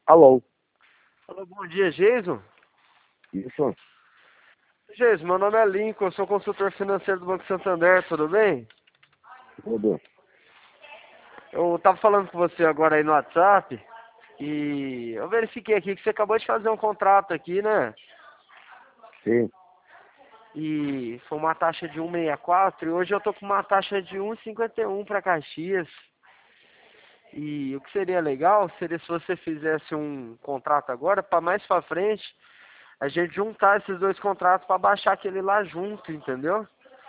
Alô, Alô, bom dia, Geiso. isso, Geiso, meu nome é Lincoln, eu sou consultor financeiro do Banco Santander, tudo bem? tudo. Eu tava falando com você agora aí no WhatsApp e eu verifiquei aqui que você acabou de fazer um contrato aqui, né? Sim, E foi uma taxa de 1,64 e hoje eu tô com uma taxa de 1,51 para Caxias. E o que seria legal seria se você fizesse um contrato agora, para mais para frente, a gente juntar esses dois contratos para baixar aquele lá junto, entendeu?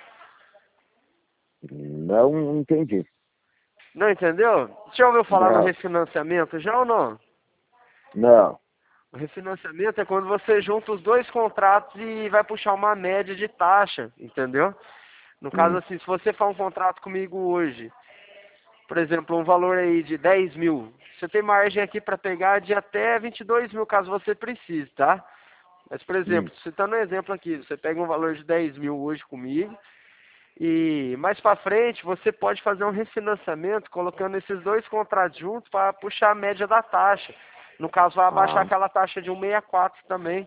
não entendi. Não entendeu? Já ouviu falar no Não, refinanciamento já ou não? não. O refinanciamento é quando você junta os dois contratos e vai puxar uma média de taxa, entendeu? No caso Hum, assim, se você faz um contrato comigo hoje, por exemplo, um valor aí de 10 mil, você tem margem aqui para pegar de até 22 mil, caso você precise, tá? Mas, por hum, exemplo, citando um exemplo aqui, você pega um valor de 10 mil hoje comigo e mais para frente você pode fazer um refinanciamento colocando esses dois contratos juntos para puxar a média da taxa. No caso, vai abaixar ah, aquela taxa de 1,64 também.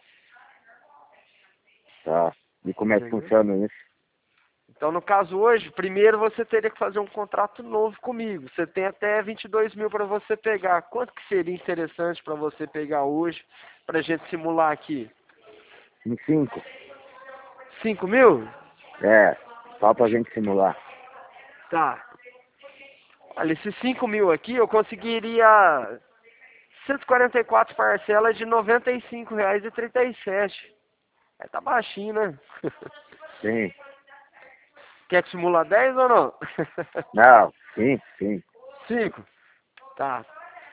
tá. E como é que Entendeu? funciona isso? Então, no caso hoje, primeiro você teria que fazer um contrato novo comigo. Você tem até 22 mil para você pegar. Quanto que seria interessante para você pegar hoje, para a gente simular aqui? Em 5? 5 mil? É, só pra gente simular. Tá. Olha, esses 5 mil aqui eu conseguiria 144 parcelas de R$ 95,37. É, tá baixinho, né? Sim. Quer que simula 10 ou não? Não, sim, sim. 5. Tá.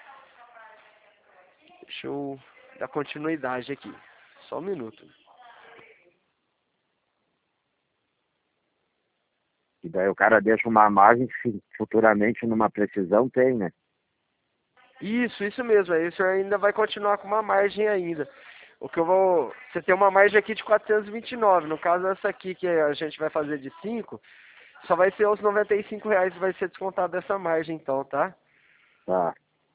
Deixa eu dar continuidade aqui. Só um minuto. E daí o cara deixa uma margem que futuramente numa precisão tem, né? Isso mesmo. Aí o senhor ainda vai continuar com uma margem ainda. O que eu vou. Você tem uma margem aqui de 429. No caso, essa aqui que a gente vai fazer de 5, só vai ser os R$ 95 que vai ser descontado dessa margem, então, tá? Tá.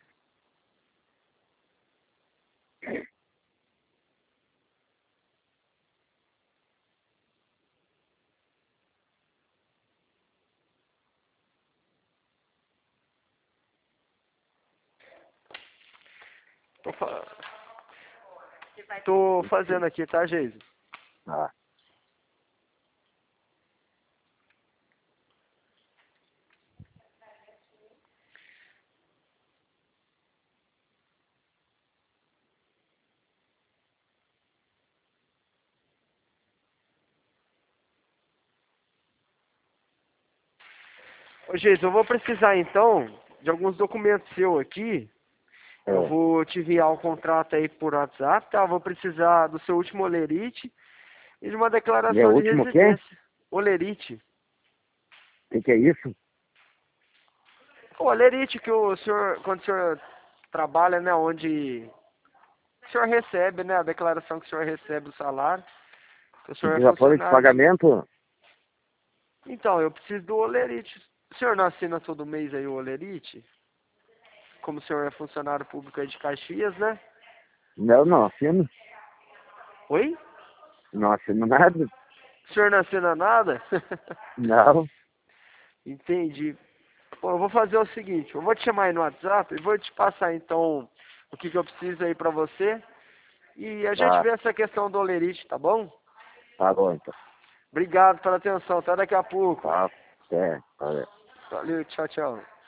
Tô, tô fazendo aqui, tá, Geise? Tá. Ô, Geise, eu vou precisar então de alguns documentos seu aqui. Eu É. vou te enviar o contrato aí por WhatsApp, tá? Eu vou precisar do seu último olerite e de uma E é o declaração de último quê? residência. Olerite. O que é isso? O olerite que o senhor, quando o senhor trabalha, né, onde o senhor recebe, né, a declaração que o senhor recebe o salário, que o senhor é Precisa folha de funcionário. pagamento? Então, eu preciso do olerite. O senhor não assina todo mês aí o olerite? Como o senhor é funcionário público aí de Caxias, né? Não, não assino. Oi? Não assino nada. O senhor não assina nada? Não. Entendi. Bom, eu vou fazer o seguinte, eu vou te chamar aí no WhatsApp e vou te passar então o que eu preciso aí pra você. E a gente Tá. vê essa questão do olerite, tá bom? Tá bom, então. Obrigado pela atenção, até daqui a pouco. Tá. É. Tá. Valeu, tchau, tchau.